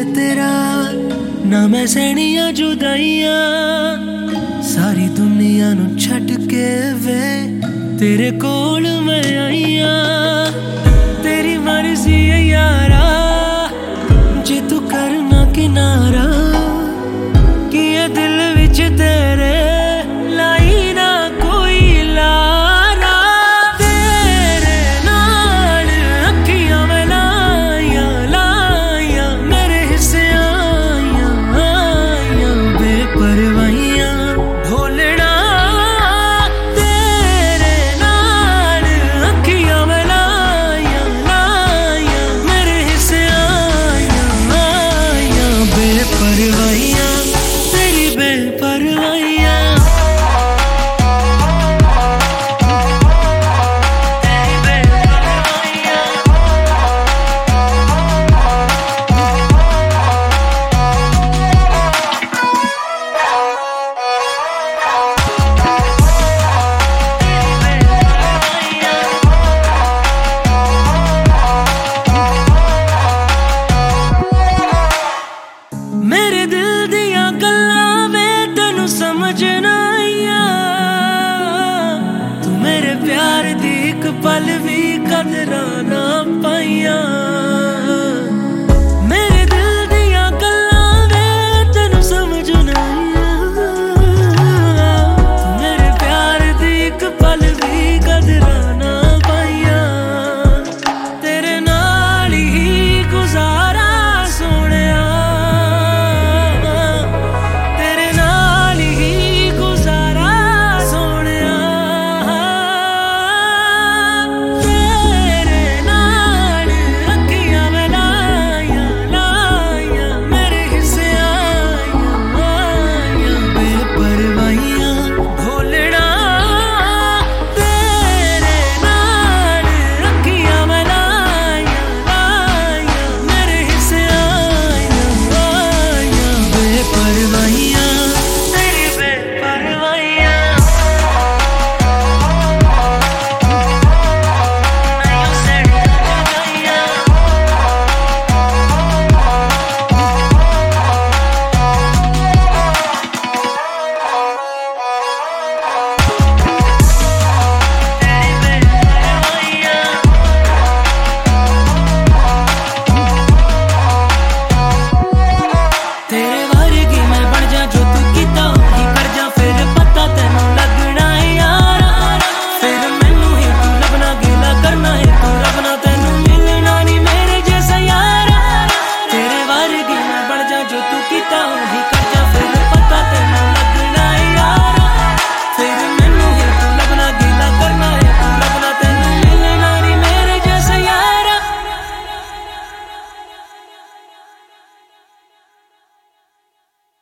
तेरा ना मैं सहनिया जुदाइया सारी दुनिया नू छड़ के वे तेरे कोल मैं आईया तेरी मर्जी है यारा जे तू करना किनारा कि ये दिल विच तेरे लाई ना कोई लारा तेरे नाल अखियां मैं लाइया लाइया मेरे हिस्से आइया आइया बेपरवाहियां ढोलना तेरे नाल अखियां मैं लाइया लाइया मेरे हिस्से आइया आइया बेपरवाहियां तेरी बेपरवाहियां मेरे दिल दियां गल्लां में तेनू समझ ना आईया तू मेरे प्यार दी एक पल भी कदरां ना पाईया।